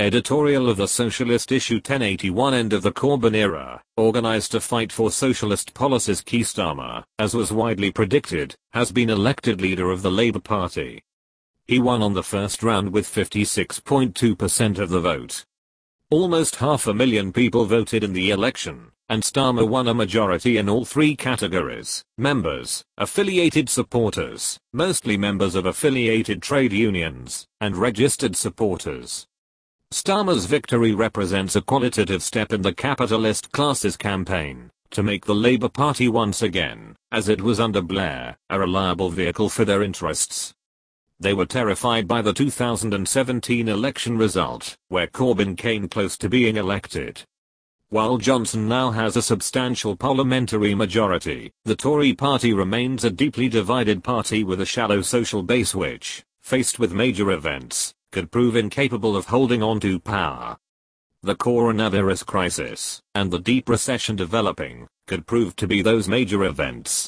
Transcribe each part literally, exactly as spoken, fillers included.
Editorial of the Socialist Issue ten eighty-one. End of the Corbyn era. Organized to fight for socialist policies. Keir Starmer, as was widely predicted, has been elected leader of the Labour Party. He won on the first round with fifty-six point two percent of the vote. Almost half a million people voted in the election, and Starmer won a majority in all three categories: members, affiliated supporters, mostly members of affiliated trade unions, and registered supporters. Starmer's victory represents a qualitative step in the capitalist class's campaign to make the Labour Party once again, as it was under Blair, a reliable vehicle for their interests. They were terrified by the two thousand seventeen election result, where Corbyn came close to being elected. While Johnson now has a substantial parliamentary majority, the Tory party remains a deeply divided party with a shallow social base which, faced with major events, could prove incapable of holding on to power. The coronavirus crisis, and the deep recession developing, could prove to be those major events.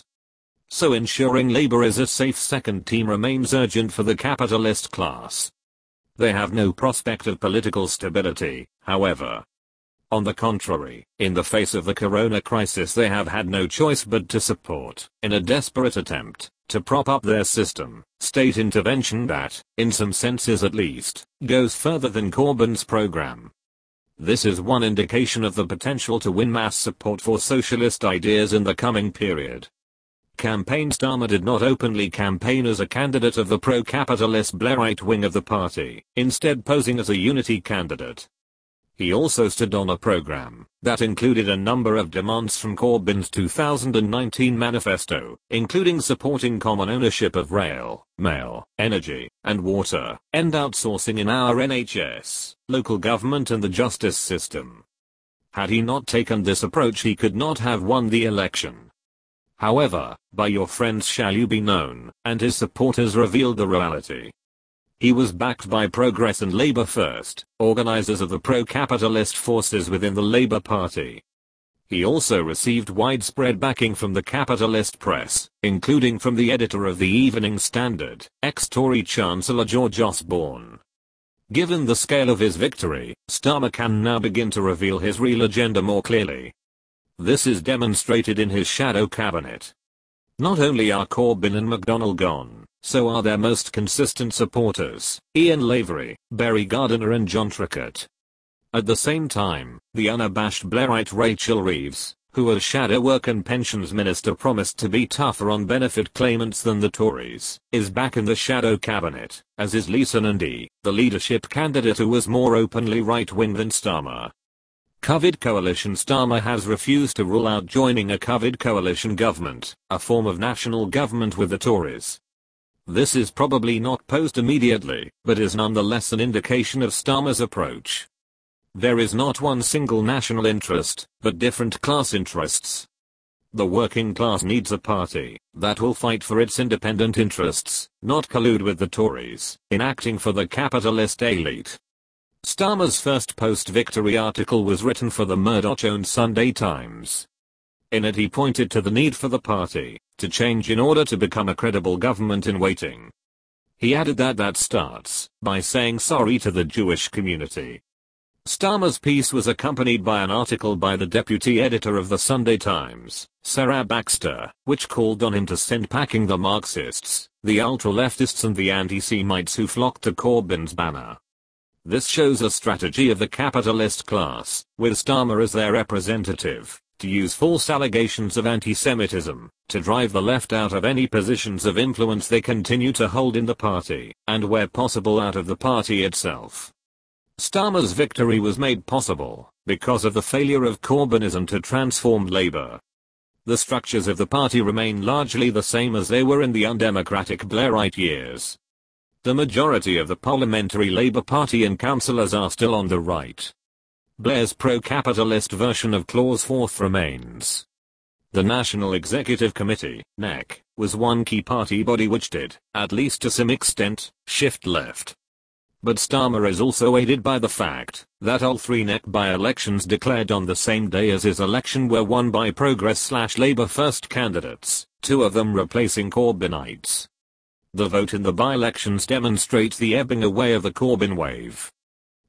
So ensuring Labour is a safe second team remains urgent for the capitalist class. They have no prospect of political stability, however. On the contrary, in the face of the corona crisis they have had no choice but to support, in a desperate attempt, to prop up their system, state intervention that, in some senses at least, goes further than Corbyn's programme. This is one indication of the potential to win mass support for socialist ideas in the coming period. Campaign Starmer did not openly campaign as a candidate of the pro-capitalist Blairite wing of the party, instead posing as a unity candidate. He also stood on a program that included a number of demands from Corbyn's two thousand nineteen manifesto, including supporting common ownership of rail, mail, energy, and water, end outsourcing in our N H S, local government and the justice system. Had he not taken this approach he could not have won the election. However, by your friends shall you be known, and his supporters revealed the reality. He was backed by Progress and Labour First, organizers of the pro-capitalist forces within the Labour Party. He also received widespread backing from the capitalist press, including from the editor of the Evening Standard, ex-Tory Chancellor George Osborne. Given the scale of his victory, Starmer can now begin to reveal his real agenda more clearly. This is demonstrated in his shadow cabinet. Not only are Corbyn and McDonnell gone, so are their most consistent supporters, Ian Lavery, Barry Gardiner and John Trickett. At the same time, the unabashed Blairite Rachel Reeves, who as Shadow Work and Pensions Minister promised to be tougher on benefit claimants than the Tories, is back in the shadow cabinet, as is Lisa Nandy, the leadership candidate who was more openly right-wing than Starmer. Covid coalition. Starmer has refused to rule out joining a Covid coalition government, a form of national government with the Tories. This is probably not posed immediately, but is nonetheless an indication of Starmer's approach. There is not one single national interest, but different class interests. The working class needs a party that will fight for its independent interests, not collude with the Tories, in acting for the capitalist elite. Starmer's first post-victory article was written for the Murdoch-owned Sunday Times. In it he pointed to the need for the party to change in order to become a credible government in waiting. He added that that starts by saying sorry to the Jewish community. Starmer's piece was accompanied by an article by the deputy editor of the Sunday Times, Sarah Baxter, which called on him to send packing the Marxists, the ultra-leftists and the anti-Semites who flocked to Corbyn's banner. This shows a strategy of the capitalist class, with Starmer as their representative, to use false allegations of anti-Semitism, to drive the left out of any positions of influence they continue to hold in the party, and where possible out of the party itself. Starmer's victory was made possible because of the failure of Corbynism to transform Labour. The structures of the party remain largely the same as they were in the undemocratic Blairite years. The majority of the parliamentary Labour Party and councillors are still on the right. Blair's pro-capitalist version of Clause Fourth remains. The National Executive Committee, N E C, was one key party body which did, at least to some extent, shift left. But Starmer is also aided by the fact that all three N E C by-elections declared on the same day as his election were won by Progress-slash-Labour First candidates, two of them replacing Corbynites. The vote in the by-elections demonstrates the ebbing away of the Corbyn wave.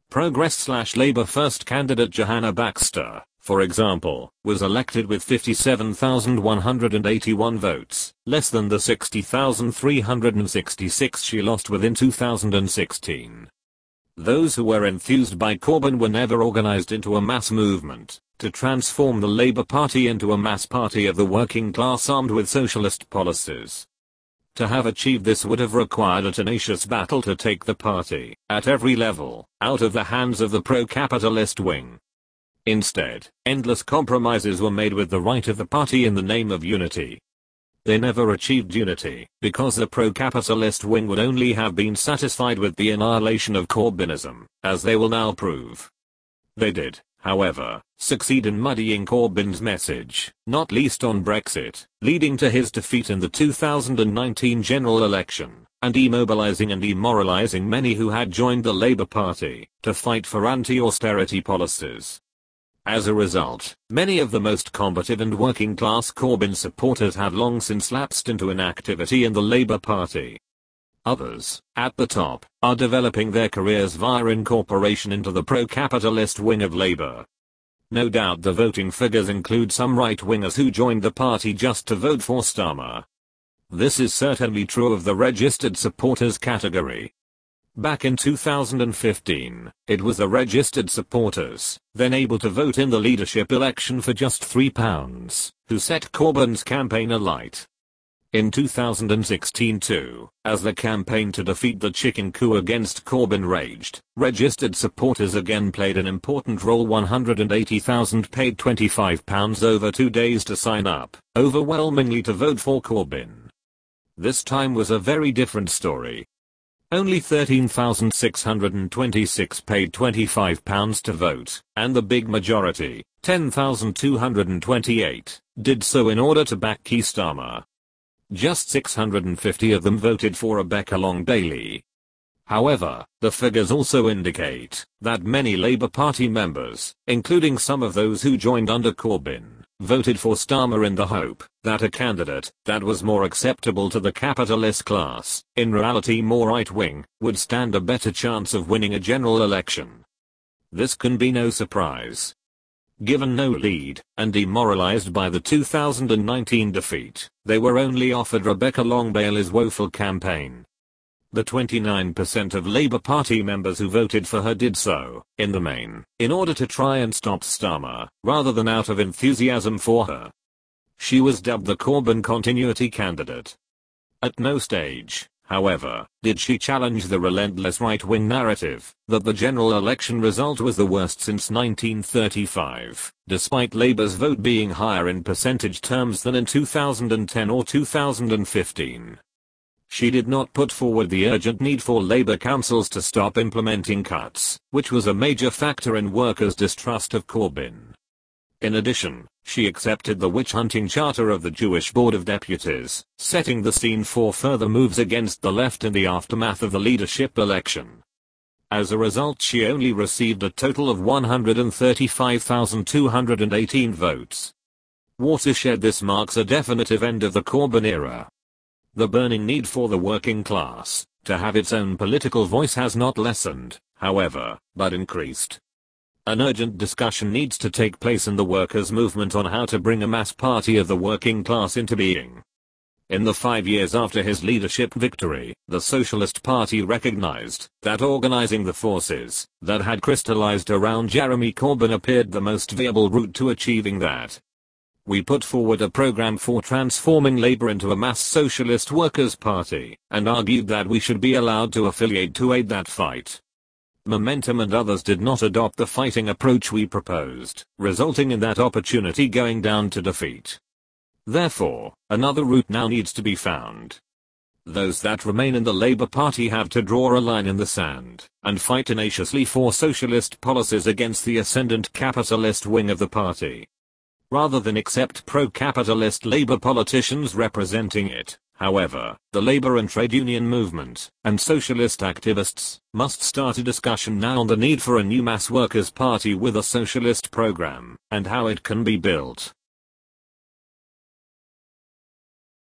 Progress-slash-Labour First candidate Johanna Baxter, for example, was elected with fifty-seven thousand one hundred eighty-one votes, less than the sixty thousand three hundred sixty-six she lost with in two thousand sixteen. Those who were enthused by Corbyn were never organised into a mass movement to transform the Labour Party into a mass party of the working class armed with socialist policies. To have achieved this would have required a tenacious battle to take the party, at every level, out of the hands of the pro-capitalist wing. Instead, endless compromises were made with the right of the party in the name of unity. They never achieved unity, because the pro-capitalist wing would only have been satisfied with the annihilation of Corbynism, as they will now prove. They did, however, succeed in muddying Corbyn's message, not least on Brexit, leading to his defeat in the two thousand nineteen general election, and immobilizing and demoralizing many who had joined the Labour Party to fight for anti-austerity policies. As a result, many of the most combative and working-class Corbyn supporters have long since lapsed into inactivity in the Labour Party. Others, at the top, are developing their careers via incorporation into the pro-capitalist wing of Labour. No doubt the voting figures include some right-wingers who joined the party just to vote for Starmer. This is certainly true of the registered supporters category. Back in two thousand fifteen, it was the registered supporters, then able to vote in the leadership election for just three pounds, who set Corbyn's campaign alight. In two thousand sixteen too, as the campaign to defeat the chicken coup against Corbyn raged, registered supporters again played an important role. one hundred eighty thousand paid twenty-five pounds over two days to sign up, overwhelmingly to vote for Corbyn. This time was a very different story. Only thirteen thousand six hundred twenty-six paid twenty-five pounds to vote, and the big majority, ten thousand two hundred twenty-eight, did so in order to back Keir Starmer. Just six hundred fifty of them voted for Rebecca Long-Bailey. However, the figures also indicate that many Labour Party members, including some of those who joined under Corbyn, voted for Starmer in the hope that a candidate that was more acceptable to the capitalist class, in reality more right-wing, would stand a better chance of winning a general election. This can be no surprise. Given no lead, and demoralized by the two thousand nineteen defeat, they were only offered Rebecca Long-Bailey's woeful campaign. The twenty-nine percent of Labour Party members who voted for her did so, in the main, in order to try and stop Starmer, rather than out of enthusiasm for her. She was dubbed the Corbyn continuity candidate. At no stage, however, did she challenge the relentless right-wing narrative that the general election result was the worst since nineteen thirty-five, despite Labour's vote being higher in percentage terms than in two thousand ten or two thousand fifteen. She did not put forward the urgent need for Labour councils to stop implementing cuts, which was a major factor in workers' distrust of Corbyn. In addition, she accepted the witch-hunting charter of the Jewish Board of Deputies, setting the scene for further moves against the left in the aftermath of the leadership election. As a result, she only received a total of one hundred thirty-five thousand two hundred eighteen votes. Watershed. This marks a definitive end of the Corbyn era. The burning need for the working class to have its own political voice has not lessened, however, but increased. An urgent discussion needs to take place in the workers' movement on how to bring a mass party of the working class into being. In the five years after his leadership victory, the Socialist Party recognized that organizing the forces that had crystallized around Jeremy Corbyn appeared the most viable route to achieving that. We put forward a program for transforming Labour into a mass socialist workers' party, and argued that we should be allowed to affiliate to aid that fight. Momentum and others did not adopt the fighting approach we proposed, resulting in that opportunity going down to defeat. Therefore, another route now needs to be found. Those that remain in the Labour Party have to draw a line in the sand, and fight tenaciously for socialist policies against the ascendant capitalist wing of the party. Rather than accept pro-capitalist Labour politicians representing it, however, the Labour and trade union movement, and socialist activists, must start a discussion now on the need for a new mass workers' party with a socialist program, and how it can be built.